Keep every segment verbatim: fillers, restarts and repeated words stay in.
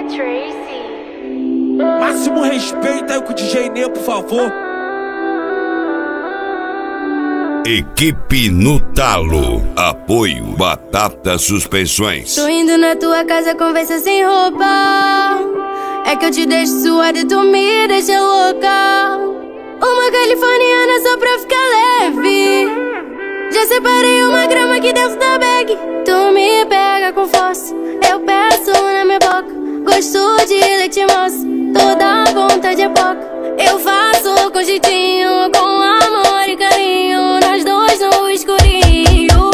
Tracy. Máximo respeito aí com o D J Nê, por favor. Equipe no talo. Apoio Batata Suspensões. Tô indo na tua casa, conversa sem roupa. É que eu te deixo suada e tu me deixa louca. Uma californiana só pra ficar leve. Já separei uma grama aqui dentro da bag. Tu me pega com força, eu peço na minha boca. Gosto de leite moça, toda vontade é pouca. Eu faço com jeitinho, com amor e carinho, nós dois no escurinho.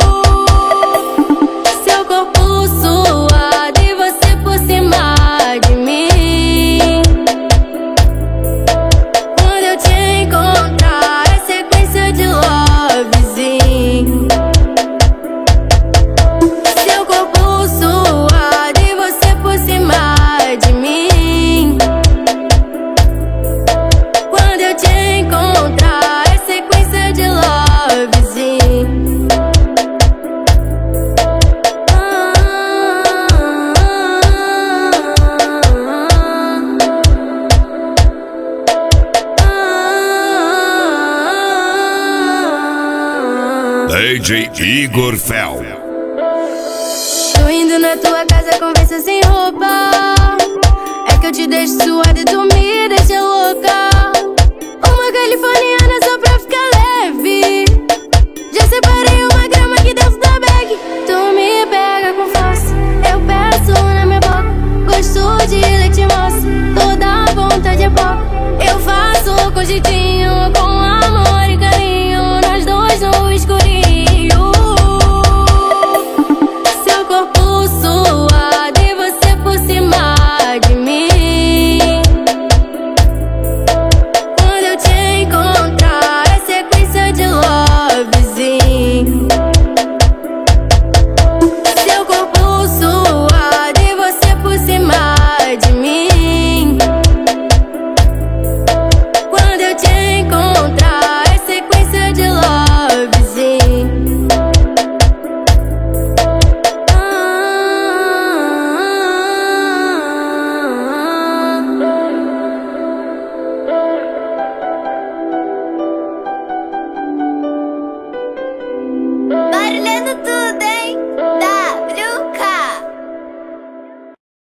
Seu corpo suado e você por cima de mim. Quando eu te encontrar, é sequência de lovezinho. Seu corpo suado e você por cima de mim. Quando eu te encontrar, é sequência de lovezinho. Ah, ah, D J Igor Fel. Tô indo na tua casa, conversa sem roupa. É que eu te deixo suada e tu me deixa louca. Uma californiana